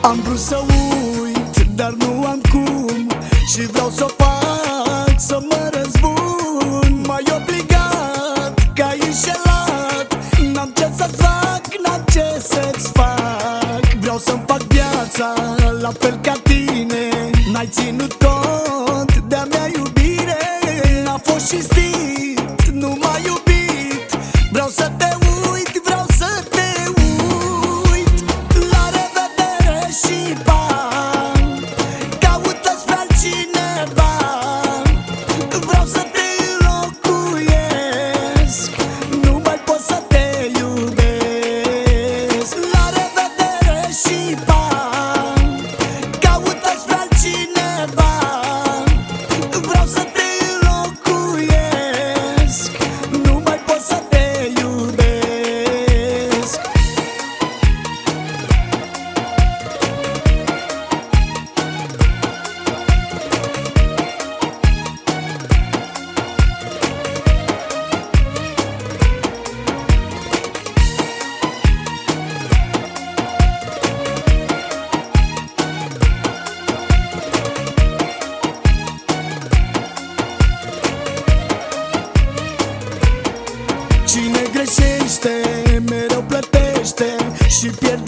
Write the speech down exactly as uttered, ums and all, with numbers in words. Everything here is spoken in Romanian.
Am vrut să uit, dar nu am cum, și vreau să o fac să mă răzbun. M-ai obligat, că ai înșelat, n-am ce să-ți fac, n-am ce să-ți fac. Vreau să-mi fac viața la fel ca tine. N-ai ținut cont de-a mea iubire. N-a fost cinstit, nu m-ai iubit. Vreau să te uit, vreau să te uit. La revedere și pa, caută-ți pe altcineva. Vreau să te înlocuiesc, nu mai pot să te iubesc. La revedere și pa, caută-ți pe altcineva. Vreau să te înlocuiesc, nu mai pot să te iubesc. Cine greșește, mereu plătește și pierde